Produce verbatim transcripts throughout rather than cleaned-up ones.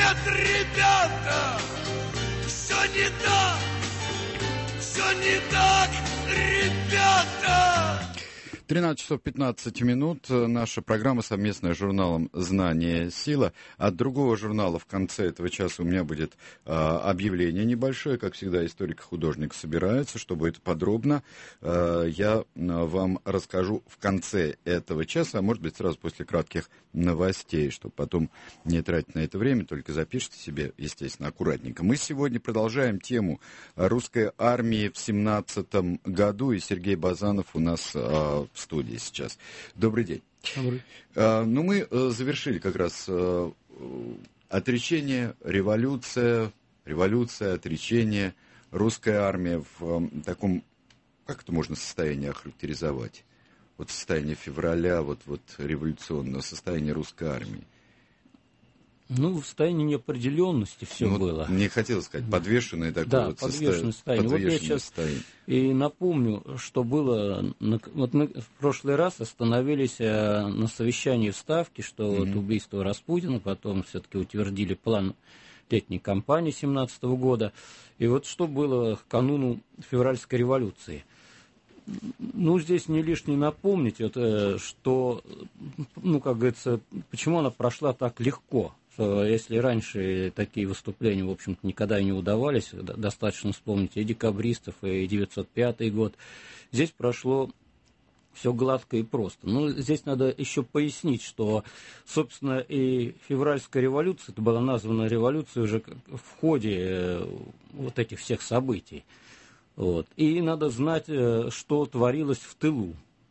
Нет, ребята, все не так, все не так, ребята. тринадцать часов пятнадцать минут. Наша программа совместная с журналом «Знание. Сила». От другого журнала в конце этого часа у меня будет а, объявление небольшое. Как всегда, историк и художник собираются. Чтобы это подробно, а, я а, вам расскажу в конце этого часа, а может быть сразу после кратких новостей, чтобы потом не тратить на это время, только запишите себе, естественно, аккуратненько. Мы сегодня продолжаем тему русской армии в семнадцатом году, и Сергей Базанов у нас а, в студии сейчас. Добрый день. Добрый. А, ну, мы а, завершили как раз а, отречение, революция, революция, отречение, русская армия в а, таком, как это можно состояние охарактеризовать? Вот состояние февраля, вот, вот революционного состояния русской армии. Ну, в состоянии неопределенности все ну, было. Мне хотелось сказать, подвешенное такое да, вот подвешенное состояние. Вот я сейчас состояние. И напомню, что было. Вот мы в прошлый раз остановились на совещании в Ставке, что mm-hmm. вот убийство Распутина, потом все-таки утвердили план летней кампании семнадцатого года. И вот что было к кануну февральской революции. Ну, здесь не лишне напомнить, вот, что, ну, как говорится, почему она прошла так легко. Что если раньше такие выступления, в общем-то, никогда и не удавались, достаточно вспомнить и декабристов, и девятьсот пятый год, здесь прошло все гладко и просто. Ну, здесь надо еще пояснить, что, собственно, и февральская революция, это была названа революцией уже в ходе вот этих всех событий. Вот. И надо знать, что творилось в тылу.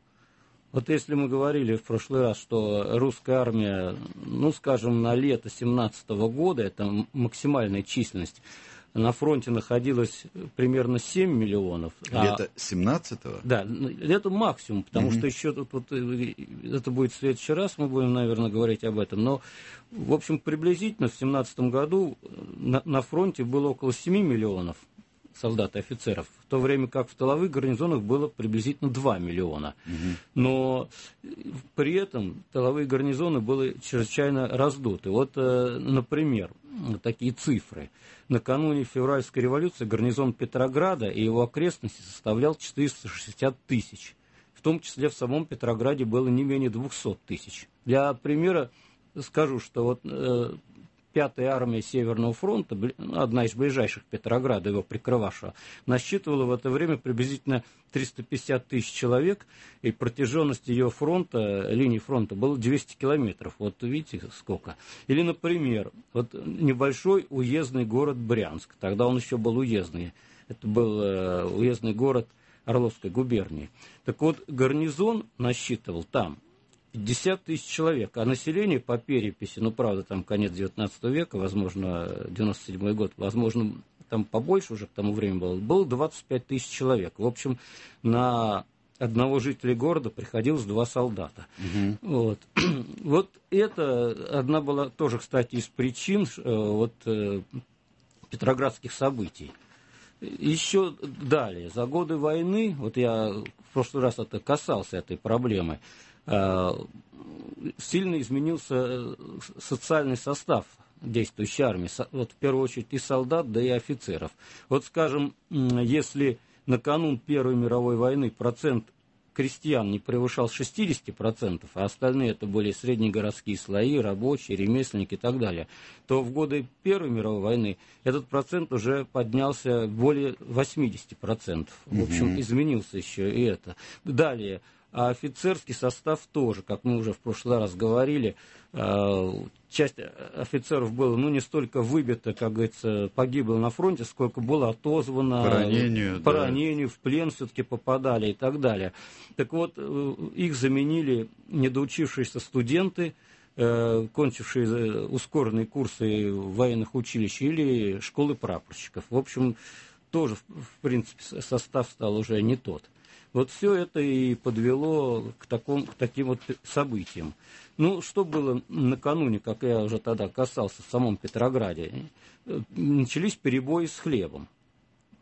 Вот если мы говорили в прошлый раз, что русская армия, ну, скажем, на лето семнадцатого года, это максимальная численность, на фронте находилось примерно семь миллионов. Лето семнадцатого? Да, это максимум, потому mm-hmm. что еще тут вот, это будет в следующий раз, мы будем, наверное, говорить об этом. Но, в общем, приблизительно в семнадцатом году на, на фронте было около семи миллионов солдат и офицеров, в то время как в тыловых гарнизонах было приблизительно два миллиона. Угу. Но при этом тыловые гарнизоны были чрезвычайно раздуты. Вот, например, такие цифры. Накануне февральской революции гарнизон Петрограда и его окрестности составлял четыреста шестьдесят тысяч. В том числе в самом Петрограде было не менее двухсот тысяч. Для примера скажу, что вот Пятая армия Северного фронта, одна из ближайших к Петрограду, его прикрывавшая, насчитывала в это время приблизительно триста пятьдесят тысяч человек, и протяженность ее фронта, линии фронта, была двести километров. Вот видите, сколько. Или, например, вот небольшой уездный город Брянск, тогда он еще был уездный, это был э, уездный город Орловской губернии. Так вот, гарнизон насчитывал там пятьдесят тысяч человек, а население по переписи, ну, правда, там конец девятнадцатого века, возможно, девяносто седьмой год, возможно, там побольше уже к тому времени было, было двадцать пять тысяч человек. В общем, на одного жителя города приходилось два солдата. Угу. Вот. Вот это одна была тоже, кстати, из причин вот, петроградских событий. Еще далее, за годы войны, вот я в прошлый раз это касался этой проблемы, сильно изменился социальный состав действующей армии, вот в первую очередь и солдат, да и офицеров. Вот, скажем, если накануне Первой мировой войны процент крестьян не превышал шестьдесят процентов, а остальные это были среднегородские слои, рабочие, ремесленники и так далее, то в годы Первой мировой войны этот процент уже поднялся более восемьдесят процентов. В общем, изменился еще и это. Далее. А офицерский состав тоже, как мы уже в прошлый раз говорили, часть офицеров была, ну, не столько выбита, как говорится, погибла на фронте, сколько было отозвано, по ранению, по да. ранению, в плен все-таки попадали и так далее. Так вот, их заменили недоучившиеся студенты, кончившие ускоренные курсы военных училищ или школы прапорщиков. В общем, тоже, в принципе, состав стал уже не тот. Вот все это и подвело к, такому, к таким вот событиям. Ну, что было накануне, как я уже тогда касался, в самом Петрограде? Начались перебои с хлебом.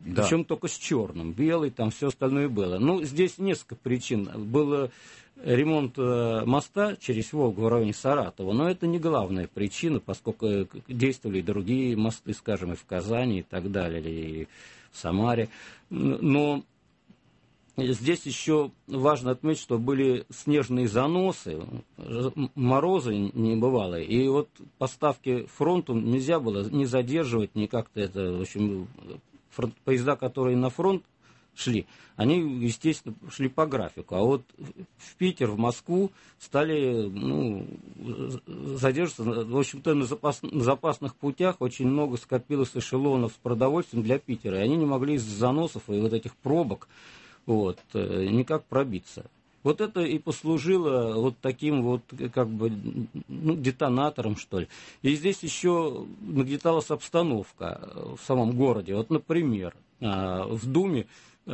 Да. Причем только с черным. Белый, там все остальное было. Ну, здесь несколько причин. Был ремонт моста через Волгу в районе Саратова, но это не главная причина, поскольку действовали и другие мосты, скажем, и в Казани, и так далее, и в Самаре. Но здесь еще важно отметить, что были снежные заносы, морозы небывалые, и вот поставки фронту нельзя было ни задерживать, ни как-то это, в общем, фронт, поезда, которые на фронт шли, они, естественно, шли по графику, а вот в Питер, в Москву стали, ну, задерживаться, в общем-то, на, запас, на запасных путях очень много скопилось эшелонов с продовольствием для Питера, и они не могли из-за заносов и вот этих пробок вот, никак пробиться. Вот это и послужило вот таким вот, как бы, ну, детонатором, что ли. И здесь еще нагнеталась обстановка в самом городе. Вот, например, в Думе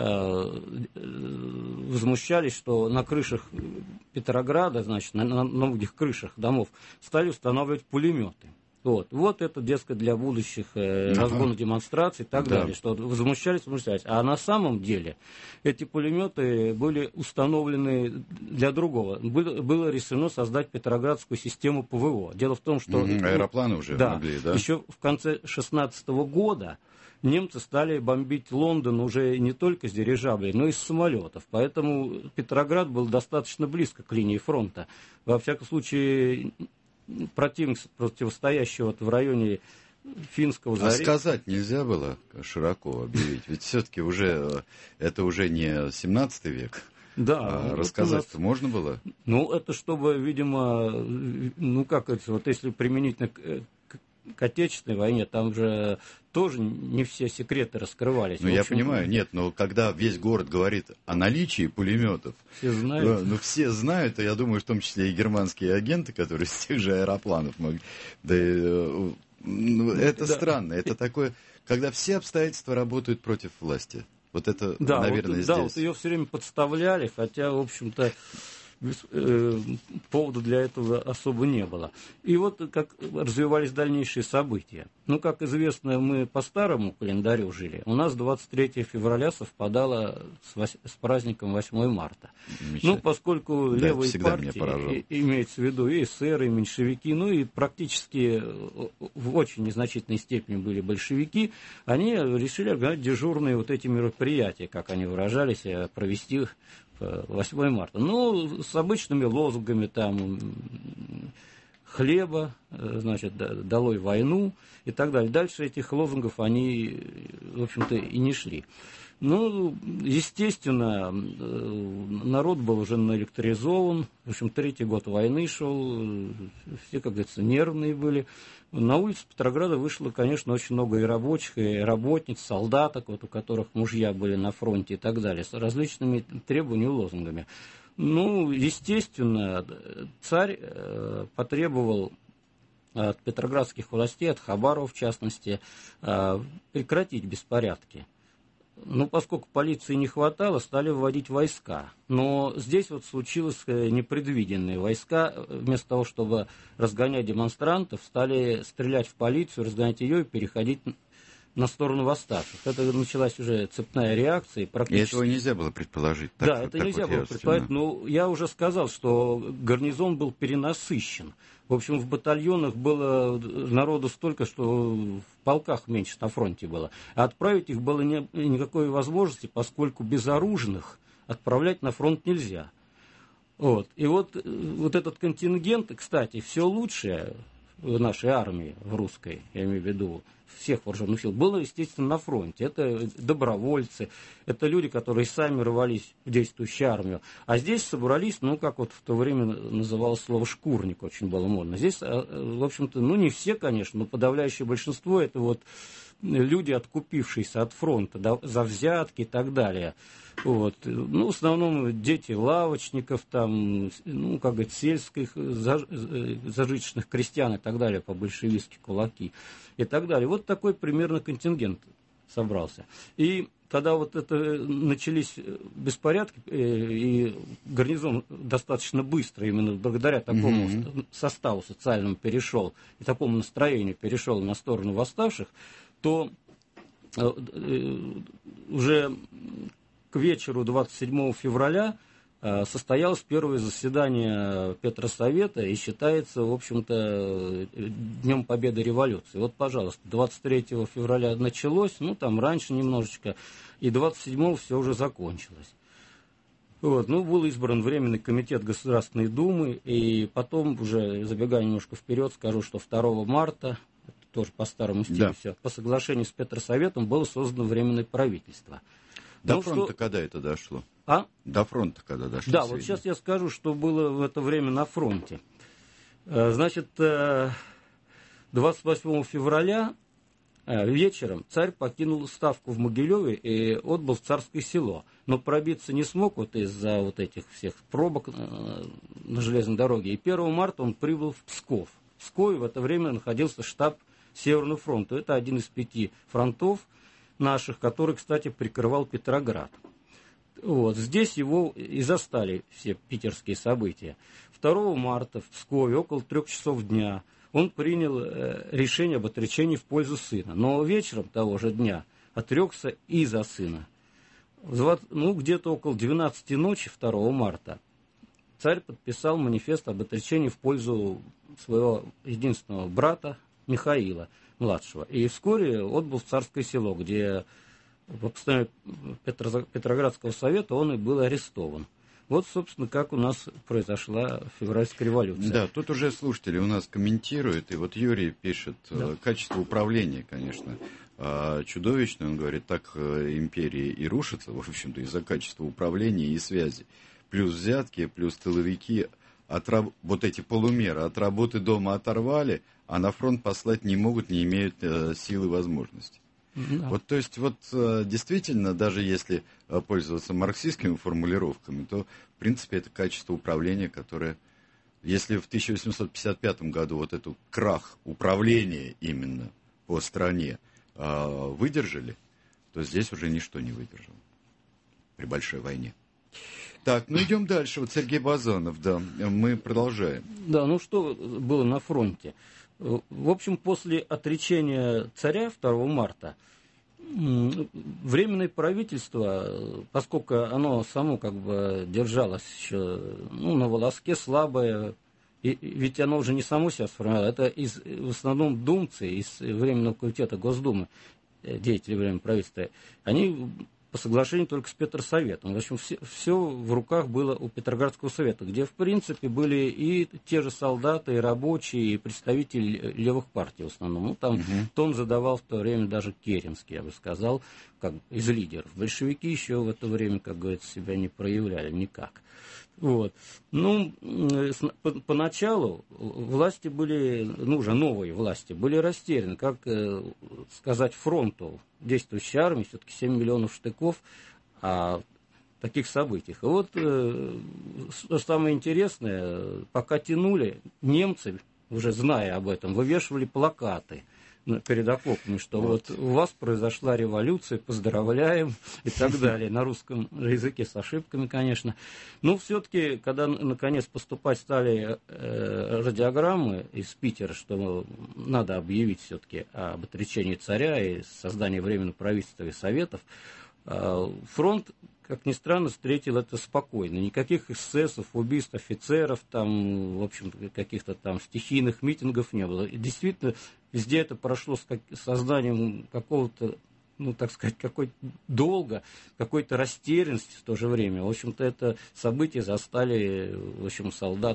возмущались, что на крышах Петрограда, значит, на, на многих крышах домов стали устанавливать пулеметы. Вот, вот это, дескать, для будущих э, разгона демонстраций и так да. далее, что возмущались, возмущались. А на самом деле эти пулеметы были установлены для другого. Было, было решено создать петроградскую систему ПВО. Дело в том, что... Mm-hmm. Аэропланы уже да, могли, да? Еще в конце шестнадцатого года немцы стали бомбить Лондон уже не только с дирижаблей, но и с самолетов. Поэтому Петроград был достаточно близко к линии фронта. Во всяком случае... противник, противостоящий вот в районе Финского залива. А сказать нельзя было широко объявить? Ведь все-таки уже это уже не семнадцатый век. Да. А рассказать-то нас... можно было? Ну, это чтобы, видимо, ну, как это, вот если применительно к, к Отечественной войне, там же тоже не все секреты раскрывались. Ну, я понимаю, нет, но когда весь город говорит о наличии пулеметов, все знают. Ну, все знают, и я думаю, в том числе и германские агенты, которые с тех же аэропланов могли. Да, ну, это да. странно, это такое, когда все обстоятельства работают против власти. Вот это, да, наверное, вот, здесь. Да, вот ее все время подставляли, хотя, в общем-то, э, повода для этого особо не было. И вот как развивались дальнейшие события. Ну, как известно, мы по старому календарю жили. У нас двадцать третьего февраля совпадало с, вось... с праздником восьмого марта. Ну, поскольку да, левые партии, имеется в виду и эсеры, и меньшевики, ну и практически в очень незначительной степени были большевики, они решили организовать дежурные вот эти мероприятия, как они выражались, провести восьмого марта. Ну, с обычными лозунгами там хлеба, значит, долой войну и так далее. Дальше этих лозунгов они, в общем-то, и не шли. Ну, естественно, народ был уже наэлектризован. В общем, третий год войны шел, все, как говорится, нервные были. На улице Петрограда вышло, конечно, очень много и рабочих, и работниц, солдаток, вот, у которых мужья были на фронте и так далее, с различными требованиями и лозунгами. Ну, естественно, царь э, потребовал от петроградских властей, от Хабарова в частности, э, прекратить беспорядки. Ну, поскольку полиции не хватало, стали вводить войска. Но здесь вот случилось непредвиденные войска. Вместо того, чтобы разгонять демонстрантов, стали стрелять в полицию, разгонять ее и переходить на сторону восставших. Это началась уже цепная реакция. Практически... И этого нельзя было предположить. Так, да, это так нельзя вот было предположить. Но я уже сказал, что гарнизон был перенасыщен. В общем, в батальонах было народу столько, что в полках меньше на фронте было. А отправить их было не, никакой возможности, поскольку безоружных отправлять на фронт нельзя. Вот. И вот, вот этот контингент, кстати, все лучшее в нашей армии, в русской, я имею в виду, всех вооруженных сил, было, естественно, на фронте. Это добровольцы, это люди, которые сами рвались в действующую армию. А здесь собрались, ну, как вот в то время называлось слово «шкурник», очень было модно. Здесь, в общем-то, ну, не все, конечно, но подавляющее большинство это вот люди, откупившиеся от фронта, да, за взятки и так далее. Вот. Ну, в основном дети лавочников, там, ну, как говорится, сельских, зажиточных крестьян и так далее, по-большевистски кулаки и так далее. Вот такой примерно контингент собрался. И когда вот это начались беспорядки, и гарнизон достаточно быстро, именно благодаря такому mm-hmm. составу социальному перешел, и такому настроению перешел на сторону восставших, то уже к вечеру двадцать седьмого февраля состоялось первое заседание Петросовета и считается, в общем-то, Днем Победы революции. Вот, пожалуйста, двадцать третьего февраля началось, ну, там раньше немножечко, и двадцать седьмого все уже закончилось. Вот, ну, был избран Временный комитет Государственной Думы, и потом, уже забегая немножко вперед, скажу, что второго марта, тоже по старому стилю да. все, по соглашению с Петросоветом было создано Временное правительство. До ну, фронта что... когда это дошло? А? До фронта когда дошло? Да, вот сейчас я скажу, что было в это время на фронте. Значит, двадцать восьмого февраля вечером царь покинул ставку в Могилеве и отбыл в Царское Село. Но пробиться не смог вот из-за вот этих всех пробок на железной дороге. И первого марта он прибыл в Псков. В Пскове в это время находился штаб Северного фронта. Это один из пяти фронтов наших, который, кстати, прикрывал Петроград. Вот. Здесь его и застали все питерские события. второго марта в Пскове около трех часов дня он принял решение об отречении в пользу сына. Но вечером того же дня отрекся и за сына. Ну, где-то около двенадцати ночи второго марта царь подписал манифест об отречении в пользу своего единственного брата Михаила, младшего. И вскоре отбыл в Царское Село, где по постановлению Петроградского совета он и был арестован. Вот, собственно, как у нас произошла февральская революция. Да, тут уже слушатели у нас комментируют, и вот Юрий пишет, да. Качество управления, конечно, чудовищное, он говорит, так империя и рушится, в общем-то, из-за качества управления и связи. Плюс взятки, плюс тыловики, от, вот эти полумеры от работы дома оторвали, а на фронт послать не могут, не имеют силы и возможностей. Да. Вот, то есть, вот действительно, даже если пользоваться марксистскими формулировками, то, в принципе, это качество управления, которое, если в тысяча восемьсот пятьдесят пятом году вот этот крах управления именно по стране выдержали, то здесь уже ничто не выдержало при большой войне. Так, ну идем дальше. Вот Сергей Базанов, да, мы продолжаем. Да, ну что было на фронте? В общем, после отречения царя второго марта, Временное правительство, поскольку оно само как бы держалось еще ну, на волоске, слабое, и, ведь оно уже не само себя сформировало, это из, в основном думцы из Временного комитета Госдумы, деятели Временного правительства, они по соглашению только с Петросоветом. В общем, все, все в руках было у Петроградского совета, где, в принципе, были и те же солдаты, и рабочие, и представители левых партий в основном. Ну, там угу. тон задавал в то время даже Керенский, я бы сказал, как из лидеров. Большевики еще в это время, как говорится, себя не проявляли никак. Вот. Ну, поначалу власти были, ну, уже новые власти, были растеряны, как сказать фронту, действующей армии, все-таки семь миллионов штыков о таких событиях. И вот, что самое интересное, пока тянули, немцы, уже зная об этом, вывешивали плакаты перед окопами, что вот. вот у вас произошла революция, поздравляем и так далее, на русском языке с ошибками, конечно. Но все-таки, когда наконец поступать стали э, радиограммы из Питера, что надо объявить все-таки об отречении царя и создании Временного правительства и советов, э, фронт, как ни странно, встретил это спокойно. Никаких эксцессов, убийств офицеров, там, в общем, каких-то там стихийных митингов не было. И действительно, везде это прошло с как, созданием какого-то, ну, так сказать, какой-то долга, какой-то растерянности в то же время. В общем-то, это события застали, в общем, солдат,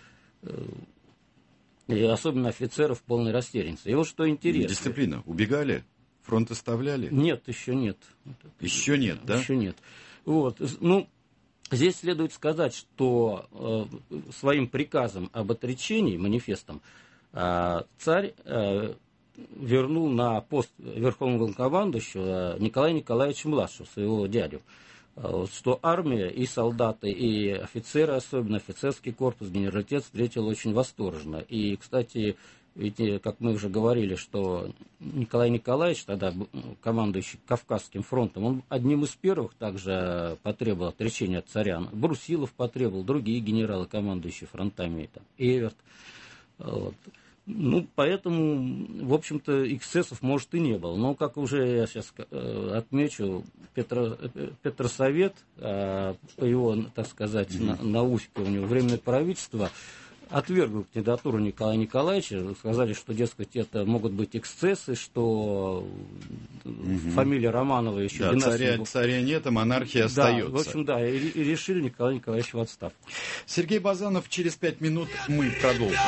и особенно офицеров в полной растерянности. И вот что интересно. Дисциплина. Убегали? Фронт оставляли? Нет, еще нет. Еще нет, да? Еще нет. Вот, ну, здесь следует сказать, что э, своим приказом об отречении, манифестом, э, царь э, вернул на пост верховного главнокомандующего Николая Николаевича Младшего, своего дядю, э, что армия и солдаты, и офицеры, особенно офицерский корпус, генералитет, встретил очень восторженно. И, кстати, ведь, как мы уже говорили, что Николай Николаевич, тогда командующий Кавказским фронтом, он одним из первых также потребовал отречения от царя. Брусилов потребовал, другие генералы, командующие фронтами, там, Эверт. Вот. Ну, поэтому, в общем-то, эксцессов, может, и не было. Но, как уже я сейчас э, отмечу, Петро, Петросовет, э, по его, так сказать, mm-hmm. на, наускиванию, Временное правительство отвергло кандидатуру Николая Николаевича, сказали, что, дескать, это могут быть эксцессы, что mm-hmm. фамилия Романова еще... Да, царя, царя нет, а монархия да, остается. В общем, да, и, и решили Николая Николаевича в отставку. Сергей Базанов, через пять минут мы продолжим.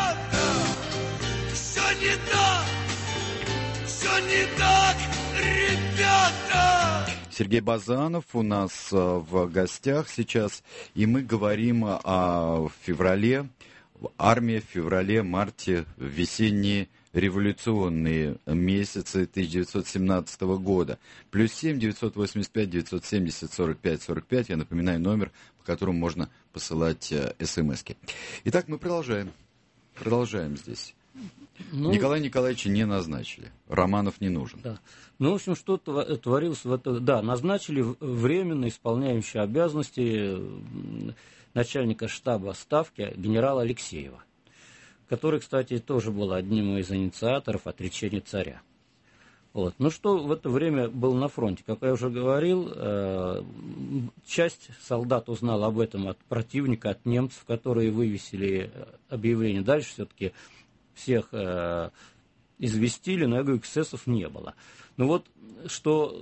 Все не так, все не так, ребята! Сергей Базанов у нас в гостях сейчас, и мы говорим о феврале, армии в феврале-марте, весенние революционные месяцы тысяча девятьсот семнадцатого года. Плюс семь девятьсот восемьдесят пять девятьсот семьдесят сорок пять сорок пять, я напоминаю номер, по которому можно посылать смски. Итак, мы продолжаем. Продолжаем здесь. Ну, Николая Николаевича не назначили. Романов не нужен. Да. Ну, в общем, что творилось в это... Да, назначили временно исполняющего обязанности начальника штаба Ставки генерала Алексеева, который, кстати, тоже был одним из инициаторов отречения царя. Вот. Ну, что в это время было на фронте? Как я уже говорил, э, часть солдат узнала об этом от противника, от немцев, которые вывесили объявление. Дальше все-таки всех э, известили, но, я говорю, эксцессов не было. Ну вот, что,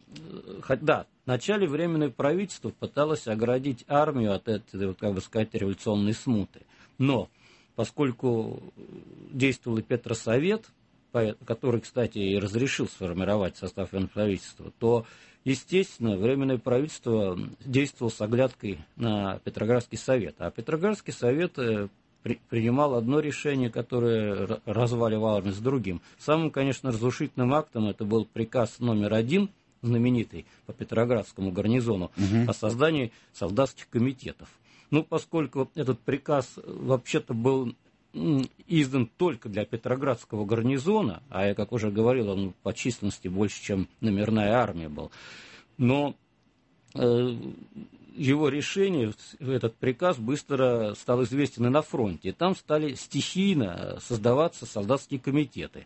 да, в начале Временное правительство пыталось оградить армию от этой, вот, как бы сказать, революционной смуты. Но, поскольку действовал и Петросовет, который, кстати, и разрешил сформировать состав Временного правительства, то, естественно, Временное правительство действовало с оглядкой на Петроградский совет. А Петроградский совет при, принимал одно решение, которое разваливало армию, с другим. Самым, конечно, разрушительным актом это был приказ номер один, знаменитый по Петроградскому гарнизону, угу. о создании солдатских комитетов. Ну, поскольку этот приказ вообще-то был издан только для Петроградского гарнизона, а я, как уже говорил, он по численности больше, чем номерная армия был, но э, его решение, этот приказ быстро стал известен и на фронте. И там стали стихийно создаваться солдатские комитеты.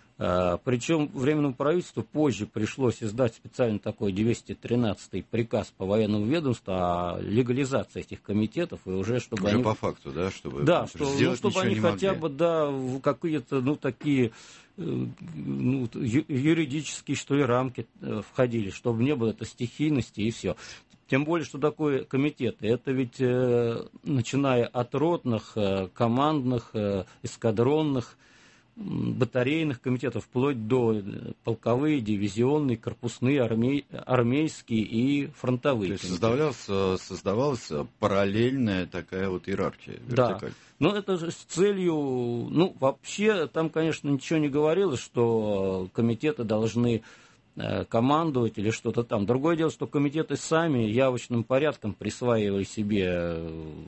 Причем Временному правительству позже пришлось издать специально такой двести тринадцатый приказ по военному ведомству о легализации этих комитетов, и уже чтобы уже они... по факту, да, чтобы да, что, ну, чтобы они хотя могли. бы, да, в какие-то, ну, такие, ну, юридические, что ли, рамки входили, чтобы не было этой стихийности и все. Тем более, что такое комитеты? Это ведь, э, начиная от ротных, э, командных, э, эскадронных, батарейных комитетов, вплоть до полковые, дивизионные, корпусные, армей, армейские и фронтовые. То есть создавалась, создавалась параллельная такая вот иерархия, вертикаль. Да, но это же с целью, ну, вообще, там, конечно, ничего не говорилось, что комитеты должны командовать или что-то там. Другое дело, что комитеты сами явочным порядком присваивали себе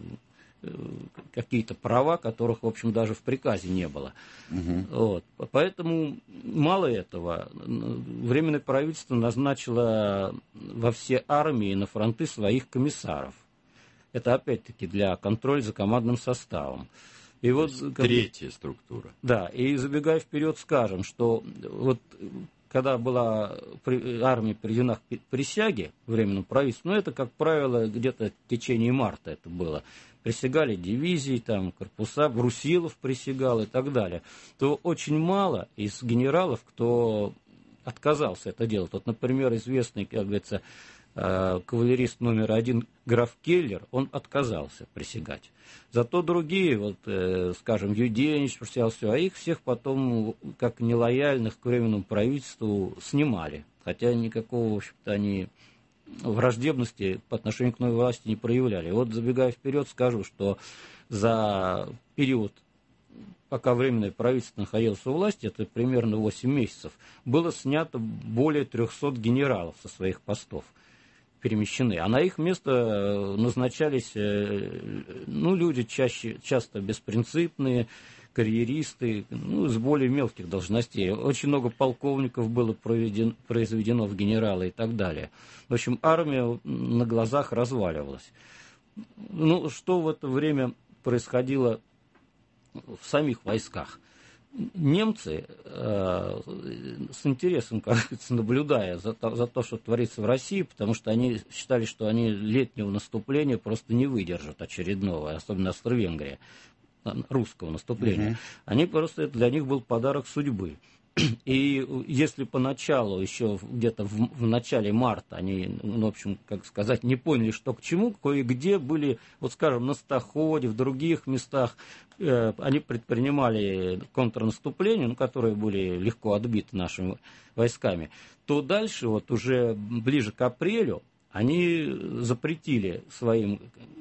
какие-то права, которых, в общем, даже в приказе не было. Угу. Вот. Поэтому мало этого. Временное правительство назначило во все армии на фронты своих комиссаров. Это, опять-таки, для контроля за командным составом. И вот, третья как... структура. Да, и забегая вперед, скажем, что вот когда была армия приведена к присяге Временному правительству, ну, это, как правило, где-то в течение марта это было, присягали дивизии, там, корпуса, Брусилов присягал и так далее, то очень мало из генералов, кто отказался это делать. Вот, например, известный, как говорится, кавалерист номер один граф Келлер, он отказался присягать. Зато другие, вот, э, скажем, Юденич присягал, все, а их всех потом, как нелояльных к Временному правительству, снимали. Хотя никакого, в общем-то, они враждебности по отношению к новой власти не проявляли. Вот, забегая вперед, скажу, что за период, пока Временное правительство находилось у власти, это примерно восемь месяцев, было снято более трехсот генералов со своих постов, перемещены, а на их место назначались, ну, люди чаще, часто беспринципные, карьеристы, ну, с более мелких должностей. Очень много полковников было проведено, произведено в генералы и так далее. В общем, армия на глазах разваливалась. Ну, что в это время происходило в самих войсках? немцы э, с интересом, кажется, наблюдая за то, за то, что творится в России, потому что они считали, что они летнего наступления просто не выдержат очередного, особенно Австро-Венгрия, русского наступления. Mm-hmm. Они просто, для них был подарок судьбы. И если поначалу, еще где-то в, в начале марта, они, ну, в общем, как сказать, не поняли, что к чему, кое-где были, вот скажем, на Стаходе, в других местах, э, они предпринимали контрнаступления, ну, которые были легко отбиты нашими войсками, то дальше, вот уже ближе к апрелю, они запретили своим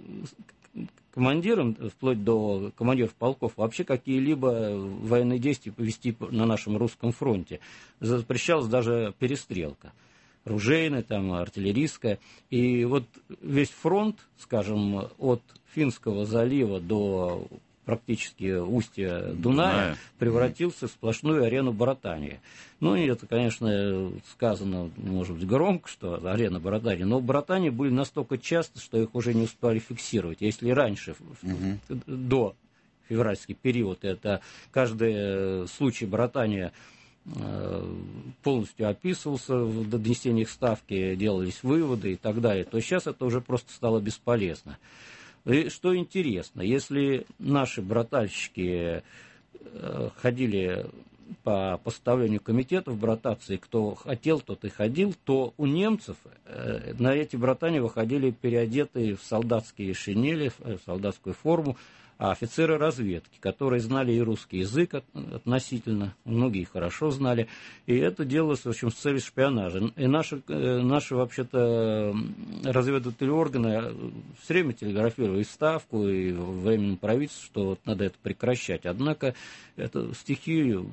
командирам, вплоть до командиров полков, вообще какие-либо военные действия повести на нашем русском фронте. Запрещалась даже перестрелка. Ружейная, там, артиллерийская. И вот весь фронт, скажем, от Финского залива до практически устья Дуная, Дуная. превратился в сплошную арену братания. Ну, и это, конечно, сказано, может быть, громко, что арена братания, но братания были настолько часто, что их уже не успели фиксировать. Если раньше, угу. до февральский период, это каждый случай братания полностью описывался в донесениях Ставки, делались выводы и так далее, то сейчас это уже просто стало бесполезно. И что интересно, если наши братальщики ходили по постановлению комитетов братации, кто хотел, тот и ходил, то у немцев на эти братания выходили переодетые в солдатские шинели, в солдатскую форму, а офицеры разведки, которые знали и русский язык относительно, многие хорошо знали, и это делалось, в общем, с целью шпионажа. И наши, наши вообще-то, разведывательные органы все время телеграфировали и Ставку, и Временному правительству, что вот надо это прекращать. Однако эту стихию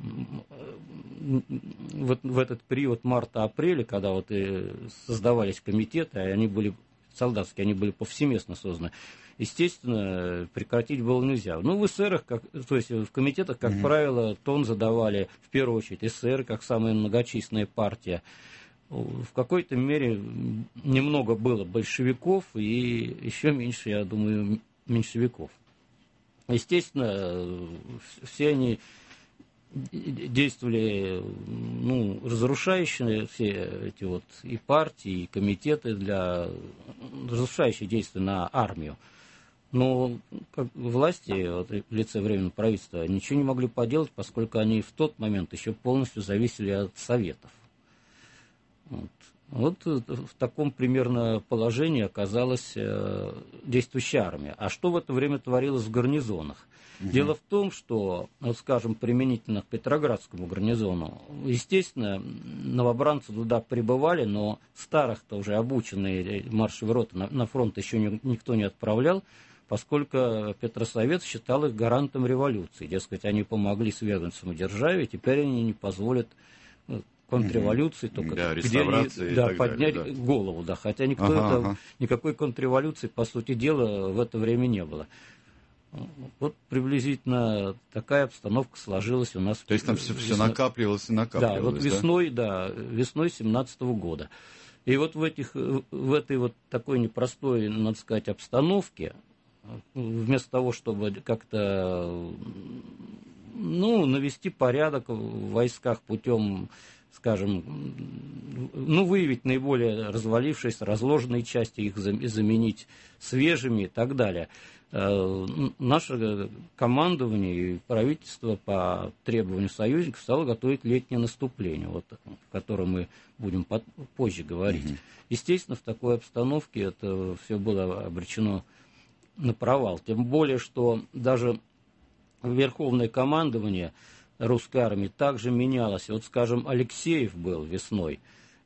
вот в этот период марта-апреля, когда вот и создавались комитеты, они были солдатские, они были повсеместно созданы, естественно, прекратить было нельзя. Ну, в эсерах, как, то есть в комитетах, как mm-hmm. правило, тон задавали в первую очередь эсеры, как самая многочисленная партия. В какой-то мере немного было большевиков и еще меньше, я думаю, меньшевиков. Естественно, все они действовали, ну, разрушающие, все эти вот и партии, и комитеты для разрушающие действия на армию. Но как власти, вот, в лице Временного правительства, ничего не могли поделать, поскольку они в тот момент еще полностью зависели от Советов. Вот, вот в таком примерно положении оказалась э, действующая армия. А что в это время творилось в гарнизонах? Угу. Дело в том, что, вот, скажем, применительно к Петроградскому гарнизону, естественно, новобранцы туда прибывали, но старых-то уже обученные маршевые роты на, на фронт еще не, никто не отправлял, поскольку Петросовет считал их гарантом революции. Дескать, они помогли свергнуть самодержавие, и теперь они не позволят контрреволюции, только да, где они, да, поднять далее, да. голову. Да. Хотя никто ага, это, ага. никакой контрреволюции, по сути дела, в это время не было. Вот приблизительно такая обстановка сложилась у нас. То есть там все, все накапливалось и накапливалось, да? Вот весной, да, весной семнадцатого года. И вот в, этих, в этой вот такой непростой, надо сказать, обстановке, вместо того, чтобы как-то, ну, навести порядок в войсках путем, скажем, ну, выявить наиболее развалившиеся, разложенные части, их заменить свежими и так далее. Наше командование и правительство по требованию союзников стало готовить летнее наступление, вот, о котором мы будем позже говорить. Mm-hmm. Естественно, в такой обстановке это все было обречено на провал. Тем более, что даже верховное командование русской армии также менялось. Вот, скажем, Алексеев был весной,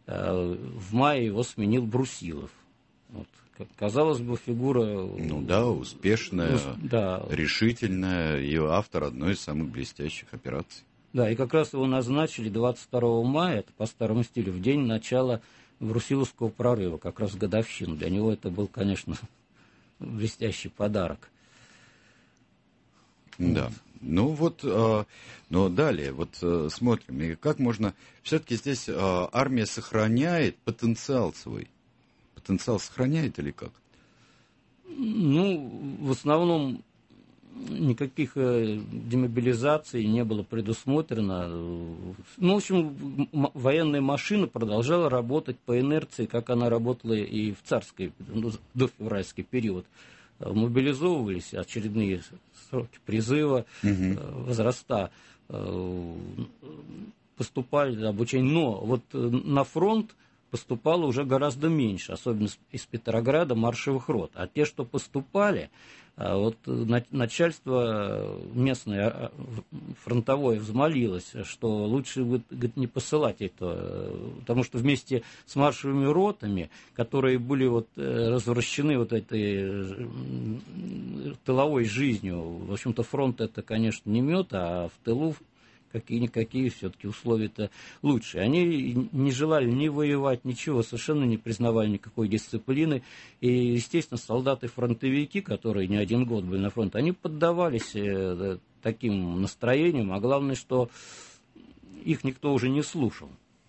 в мае его сменил Брусилов. Вот. Казалось бы, фигура... Ну да, успешная, да. решительная, и автор одной из самых блестящих операций. Да, и как раз его назначили двадцать второго мая, это по старому стилю, в день начала Брусиловского прорыва, как раз годовщину. Для него это был, конечно, блестящий подарок. Да. Вот. Ну вот, э, но далее, вот э, смотрим, и как можно... Все-таки здесь э, армия сохраняет потенциал свой. Потенциал сохраняет или как? Ну, в основном никаких демобилизаций не было предусмотрено. Ну, в общем, военная машина продолжала работать по инерции, как она работала и в царский, ну, дофевральский период. Мобилизовывались очередные сроки призыва, угу. возраста, поступали обучение. Но вот на фронт поступало уже гораздо меньше, особенно из Петрограда, маршевых рот. А те, что поступали, вот начальство местное фронтовое взмолилось, что лучше, говорит, не посылать это, потому что вместе с маршевыми ротами, которые были вот развращены вот этой тыловой жизнью, в общем-то фронт это, конечно, не мед, а в тылу какие-никакие все-таки условия-то лучше. Они не желали ни воевать, ничего, совершенно не признавали никакой дисциплины. И, естественно, солдаты-фронтовики, которые не один год были на фронте, они поддавались таким настроениям, а главное, что их никто уже не слушал.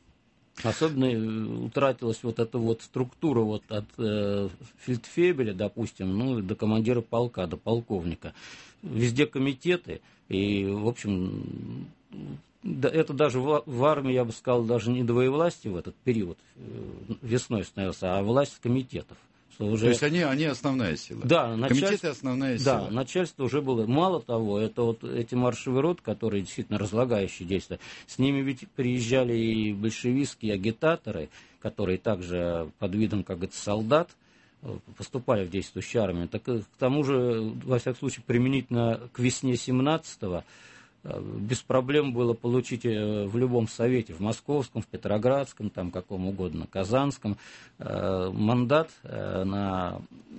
Особенно утратилась вот эта вот структура вот от э, фельдфебеля, допустим, ну, до командира полка, до полковника. Везде комитеты, и, в общем, да, это даже в, в армии, я бы сказал, даже не двоевластие в этот период весной становилось, а власть комитетов. Уже... То есть они, они основная сила. Да, начальство... Комитеты основная сила. Да, начальство уже было. Мало того, это вот эти маршевые роты, которые действительно разлагающие действия, с ними ведь приезжали и большевистские агитаторы, которые также под видом, как говорится, солдат, поступали в действующую армию. Так, к тому же, во всяком случае, применительно к весне семнадцатого без проблем было получить в любом совете, в московском, в петроградском, там каком угодно, казанском, мандат на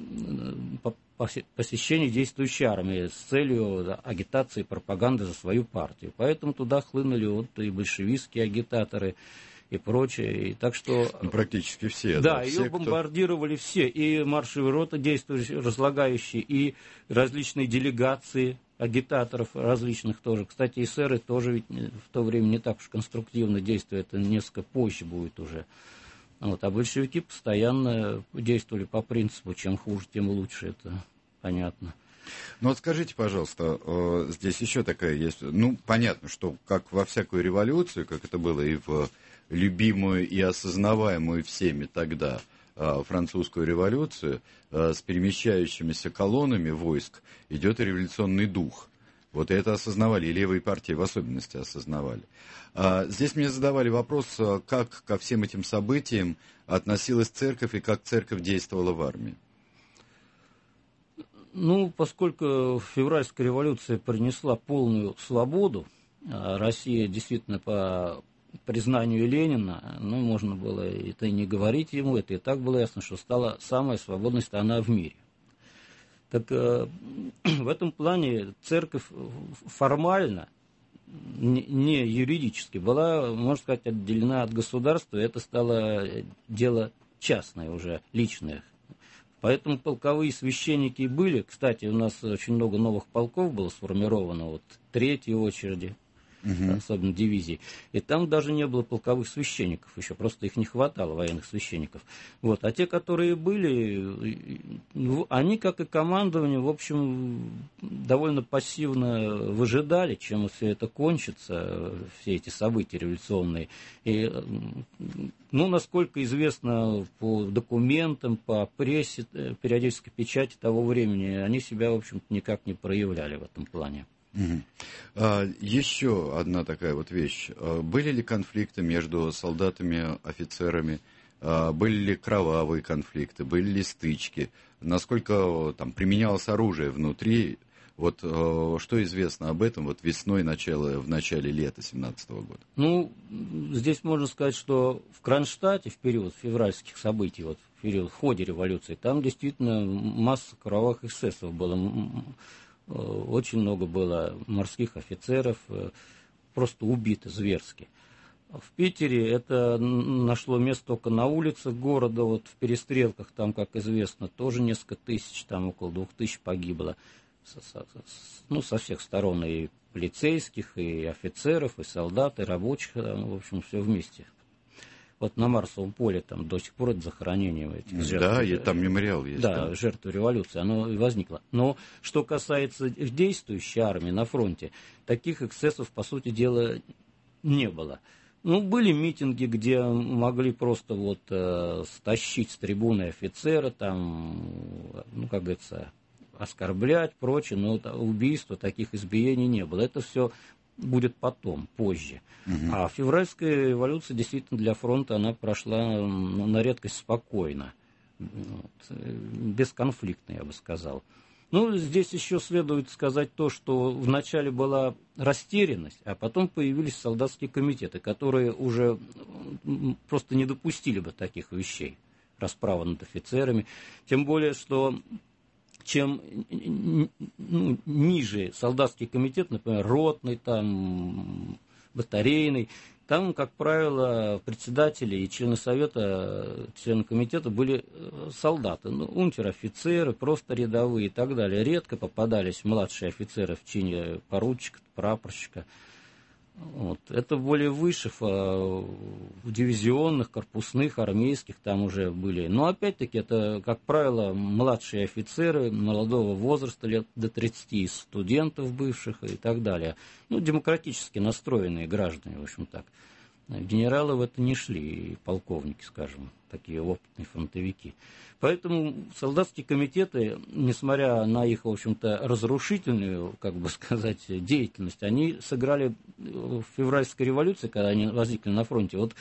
посещение действующей армии с целью агитации и пропаганды за свою партию. Поэтому туда хлынули вот и большевистские агитаторы, и прочее. И так что... Ну, практически все. Да, да ее все, бомбардировали кто... все. И маршевые роты, действующие, разлагающие, и различные делегации агитаторов различных тоже. Кстати, эсеры тоже ведь в то время не так уж конструктивно действуют, это несколько позже будет уже. Вот. А большевики постоянно действовали по принципу, чем хуже, тем лучше, это понятно. Ну вот скажите, пожалуйста, здесь еще такая есть, ну понятно, что как во всякую революцию, как это было и в любимую и осознаваемую всеми тогда французскую революцию, с перемещающимися колоннами войск идет революционный дух. Вот это осознавали, и левые партии в особенности осознавали. Здесь мне задавали вопрос, как ко всем этим событиям относилась церковь и как церковь действовала в армии. Ну, поскольку февральская революция принесла полную свободу, Россия действительно по признанию Ленина, ну, можно было это и не говорить ему, это и так было ясно, что стала самая свободная страна в мире. Так э, в этом плане церковь формально, не, не юридически, была, можно сказать, отделена от государства, и это стало дело частное уже, личное. Поэтому полковые священники были. Кстати, у нас очень много новых полков было сформировано, вот третьей очереди, угу. особенно дивизии. И там даже не было полковых священников еще, просто их не хватало, военных священников. Вот. А те, которые были, они, как и командование, в общем, довольно пассивно выжидали, чем все это кончится, все эти события революционные. И, ну, насколько известно по документам, по прессе, периодической печати того времени, они себя, в общем-то, никак не проявляли в этом плане. Угу. А, еще одна такая вот вещь. Были ли конфликты между солдатами, офицерами? А, были ли кровавые конфликты? Были ли стычки? Насколько там применялось оружие внутри? Вот что известно об этом вот весной, начало, в начале лета семнадцатого года? Ну, здесь можно сказать, что в Кронштадте в период февральских событий, вот в период в ходе революции, там действительно масса кровавых эксцессов было. Очень много было морских офицеров, просто убиты зверски. В Питере это нашло место только на улицах города, вот в перестрелках, там, как известно, тоже несколько тысяч, там около двух тысяч погибло. Ну, со всех сторон, и полицейских, и офицеров, и солдат, и рабочих, в общем, все вместе. Вот на Марсовом поле там до сих пор это захоронение этих жертв. Да, и там мемориал есть. Да, да. жертвы революции, оно и возникло. Но что касается действующей армии на фронте, таких эксцессов, по сути дела, не было. Ну, были митинги, где могли просто вот э, стащить с трибуны офицера, там, ну, как говорится, оскорблять, прочее, но убийства, таких избиений не было. Это все будет потом, позже. Угу. А февральская революция действительно для фронта, она прошла ну, на редкость спокойно, вот, бесконфликтно, я бы сказал. Ну, здесь еще следует сказать то, что вначале была растерянность, а потом появились солдатские комитеты, которые уже просто не допустили бы таких вещей, расправа над офицерами. Тем более, что чем ну, ниже солдатский комитет, например, ротный, там, батарейный, там, как правило, председатели и члены совета, члены комитета были солдаты, ну, унтер-офицеры, просто рядовые и так далее. Редко попадались младшие офицеры в чине поручика, прапорщика. Вот. Это более высших, в дивизионных, корпусных, армейских там уже были. Но опять-таки это, как правило, младшие офицеры молодого возраста, лет до тридцати, студентов бывших и так далее. Ну, демократически настроенные граждане, в общем так. Генералы в это не шли, и полковники, скажем, такие опытные фронтовики. Поэтому солдатские комитеты, несмотря на их, в общем-то, разрушительную, как бы сказать, деятельность, они сыграли в февральской революции, когда они возникли на фронте, вот,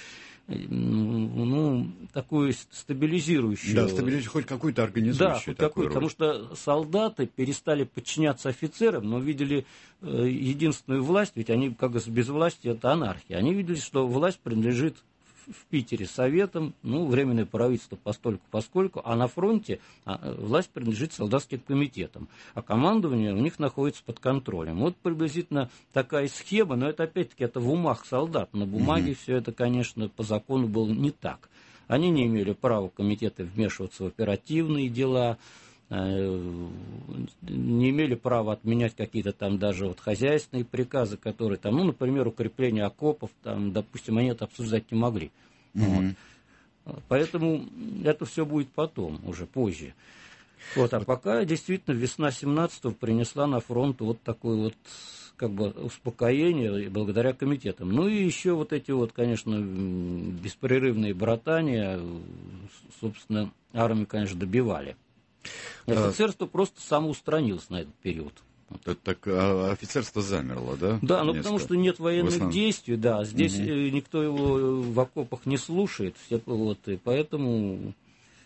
ну, такую стабилизирующую... Да, стабилизирующую, хоть какую-то организующую да, такую роль. Потому что солдаты перестали подчиняться офицерам, но видели э, единственную власть, ведь они, как бы, без власти, это анархия. Они видели, что власть принадлежит в Питере советам, ну, временное правительство постольку поскольку, а на фронте власть принадлежит солдатским комитетам, а командование у них находится под контролем. Вот приблизительно такая схема, но это опять-таки это в умах солдат. На бумаге mm-hmm. все это, конечно, по закону было не так. Они не имели права, комитеты, вмешиваться в оперативные дела, не имели права отменять какие-то там даже вот хозяйственные приказы, которые там, ну, например, укрепление окопов, там, допустим, они это обсуждать не могли. Mm-hmm. Вот. Поэтому это все будет потом, уже позже. Вот, а пока действительно весна семнадцатого принесла на фронт вот такое вот как бы успокоение благодаря комитетам. Ну и еще вот эти вот, конечно, беспрерывные братания, собственно, армию, конечно, добивали. Офицерство а... просто самоустранилось на этот период. Это так а офицерство замерло, да? Да, ну потому что нет военных основном... действий, да, здесь угу. никто его в окопах не слушает, все, вот, и поэтому...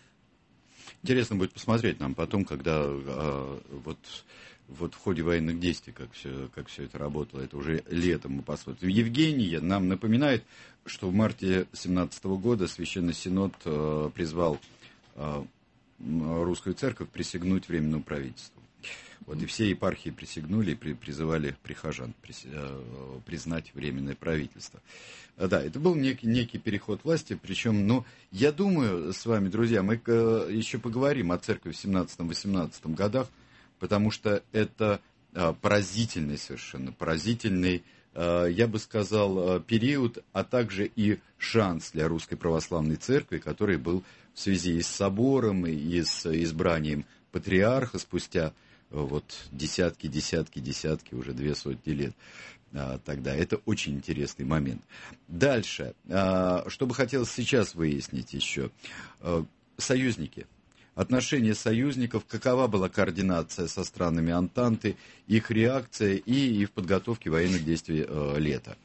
Интересно будет посмотреть нам потом, когда а, вот, вот в ходе военных действий, как все, как все это работало, это уже летом мы посмотрим. Евгения нам напоминает, что в марте семнадцатого года Священный Синод а, призвал а, Русскую Церковь присягнуть Временному правительству. Вот, и все епархии присягнули и при, призывали прихожан прис, э, признать Временное правительство. А, да, это был некий, некий переход власти, причем, ну, я думаю, с вами, друзья, мы э, еще поговорим о церкви в семнадцатом-восемнадцатом годах, потому что это э, поразительный совершенно, поразительный, э, я бы сказал, э, период, а также и шанс для Русской Православной Церкви, который был в связи с собором и с избранием патриарха спустя вот десятки, десятки, десятки, уже две сотни лет а, тогда. Это очень интересный момент. Дальше. А, что бы хотелось сейчас выяснить еще. А, союзники. Отношения союзников, какова была координация со странами Антанты, их реакция и, и в подготовке военных действий а, лета.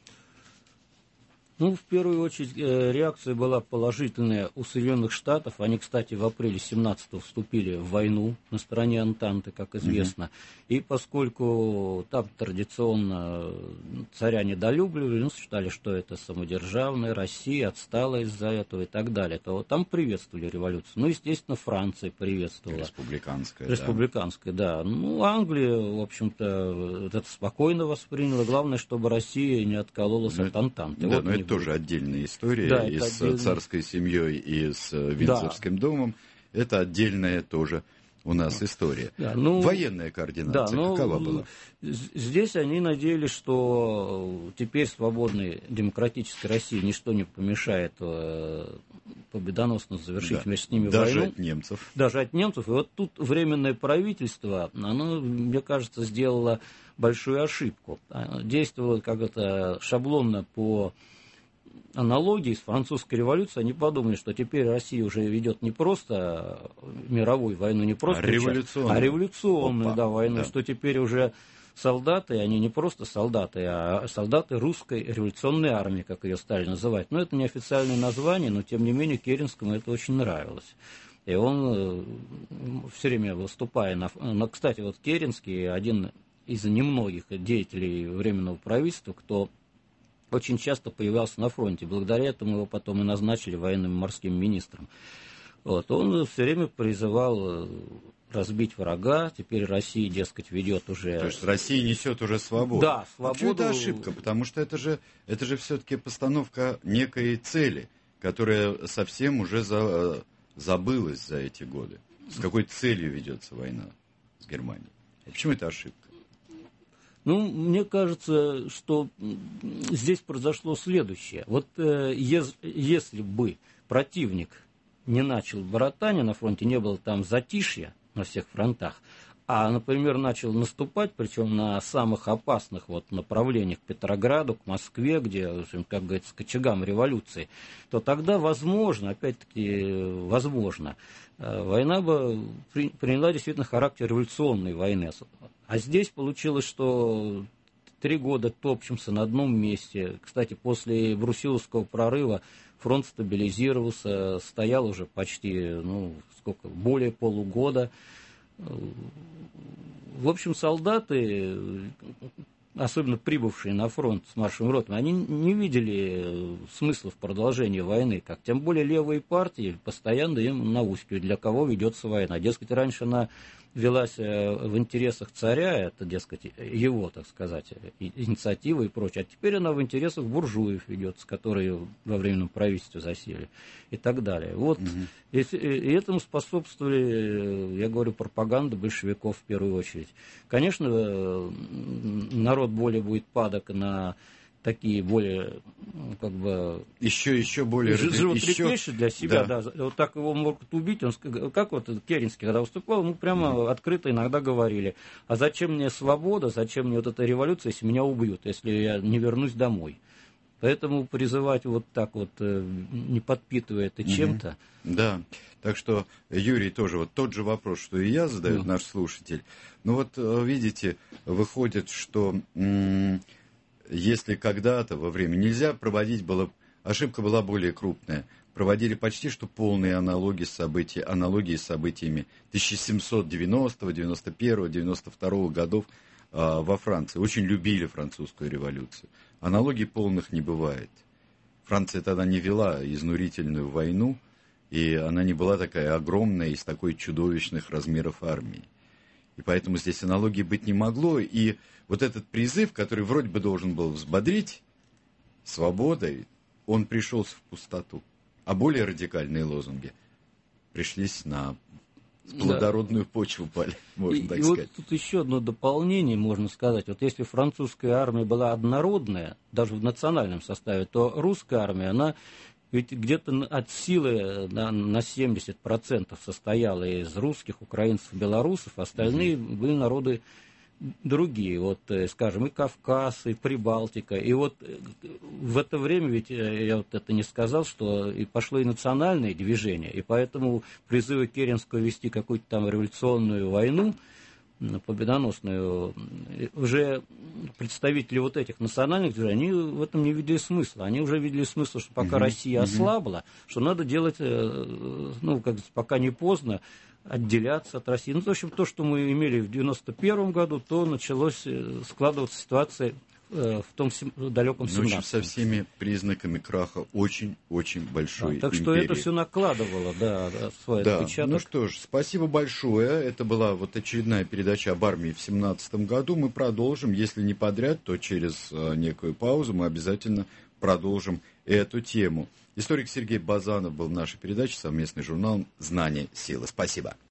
Ну, в первую очередь, реакция была положительная у Соединенных Штатов. Они, кстати, в апреле семнадцатого вступили в войну на стороне Антанты, как известно. Mm-hmm. И поскольку там традиционно царя недолюбливали, ну, считали, что это самодержавная Россия, отстала из-за этого и так далее, то там приветствовали революцию. Ну, естественно, Франция приветствовала. Республиканская, Республиканская, да. да. Ну, Англия, в общем-то, это спокойно восприняла. Главное, чтобы Россия не откололась ну, от Антанты. Да, вот но это тоже отдельная история, да, и с отдельная... царской семьей, и с Виндзорским да. домом. Это отдельная тоже у нас история. Да, ну, военная координация да, ну, какова была? Здесь они надеялись, что теперь свободной демократической России ничто не помешает победоносно завершить да. вместе с ними даже войну. Даже от немцев. Даже от немцев. И вот тут Временное правительство, оно, мне кажется, сделало большую ошибку. Действовало как-то шаблонно по аналогии с французской революцией. Они подумали, что теперь Россия уже ведет не просто мировую войну, не просто а революционную, а революционную Опа, да, войну, да. что теперь уже солдаты, они не просто солдаты, а солдаты русской революционной армии, как ее стали называть. Но это не официальное название, но тем не менее Керенскому это очень нравилось. И он все время выступая на... Но, кстати, вот Керенский один из немногих деятелей Временного правительства, кто очень часто появлялся на фронте. Благодаря этому его потом и назначили военным морским министром. Вот. Он все время призывал разбить врага. Теперь Россия, дескать, ведет уже... То есть Россия несет уже свободу. Да, свободу. Почему это ошибка? Потому что это же, это же все-таки постановка некой цели, которая совсем уже за, забылась за эти годы. С какой целью ведется война с Германией? Почему это ошибка? Ну, мне кажется, что здесь произошло следующее. Вот э, ез, если бы противник не начал братания на фронте, не было там затишья на всех фронтах, а, например, начал наступать, причем на самых опасных вот направлениях к Петрограду, к Москве, где, в общем, как говорится, к очагам революции, то тогда, возможно, опять-таки, возможно, война бы приняла действительно характер революционной войны. А здесь получилось, что три года топчемся на одном месте. Кстати, после Брусиловского прорыва фронт стабилизировался, стоял уже почти, ну, сколько, более полугода. В общем, солдаты, особенно прибывшие на фронт с маршевыми ротами, они не видели смысла в продолжении войны, как тем более левые партии постоянно им наускивают, для кого ведется война. Дескать, раньше она велась в интересах царя, это, дескать, его, так сказать, инициатива и прочее, а теперь она в интересах буржуев ведется, которые во временном правительстве засели и так далее. Вот, угу. и, и этому способствовали, я говорю, пропаганда большевиков в первую очередь. Конечно, народ более будет падок на такие более, как бы... Еще, еще более... Животрепещущие для себя, да. да. Вот так его могут убить. Он, как вот Керенский, когда выступал, ну, прямо mm-hmm. открыто иногда говорили, а зачем мне свобода, зачем мне вот эта революция, если меня убьют, если я не вернусь домой. Поэтому призывать вот так вот, не подпитывая это mm-hmm. чем-то... Да, так что, Юрий, тоже вот тот же вопрос, что и я задаю, mm-hmm. наш слушатель. Ну вот, видите, выходит, что... М- Если когда-то во время нельзя проводить, было, ошибка была более крупная. Проводили почти что полные аналогии с, событий, аналогии с событиями тысяча семьсот девяностого, девяносто первого, девяносто второго годов э, во Франции. Очень любили французскую революцию. Аналогий полных не бывает. Франция тогда не вела изнурительную войну, и она не была такая огромная и с такой чудовищных размеров армией. И поэтому здесь аналогии быть не могло. И вот этот призыв, который вроде бы должен был взбодрить свободой, он пришелся в пустоту. А более радикальные лозунги пришлись на плодородную да. почву, можно и, так и сказать. Вот тут еще одно дополнение, можно сказать. Вот если французская армия была однородная, даже в национальном составе, то русская армия, она... Ведь где-то от силы на, на семьдесят процентов состояла из русских, украинцев, белорусов, остальные mm-hmm. были народы другие. Вот, скажем, и Кавказ, и Прибалтика. И вот в это время, ведь я вот это не сказал, что и пошло и национальное движение. И поэтому призывы Керенского вести какую-то там революционную войну, победоносную, уже представители вот этих национальных движений, они в этом не видели смысла. Они уже видели смысл, что пока uh-huh, Россия uh-huh. ослабла, что надо делать, ну, как пока не поздно, отделяться от России. Ну, в общем, то, что мы имели в девяносто первом году, то началось складываться ситуация в том далеком семнадцатом. Ну, со всеми признаками краха очень-очень большой да, так империи. что это все накладывало, да, свой да. отпечаток. Ну что ж, спасибо большое. Это была вот очередная передача об армии в семнадцатом году. Мы продолжим, если не подряд, то через некую паузу мы обязательно продолжим эту тему. Историк Сергей Базанов был в нашей передаче, совместный журнал «Знание. Сила». Спасибо.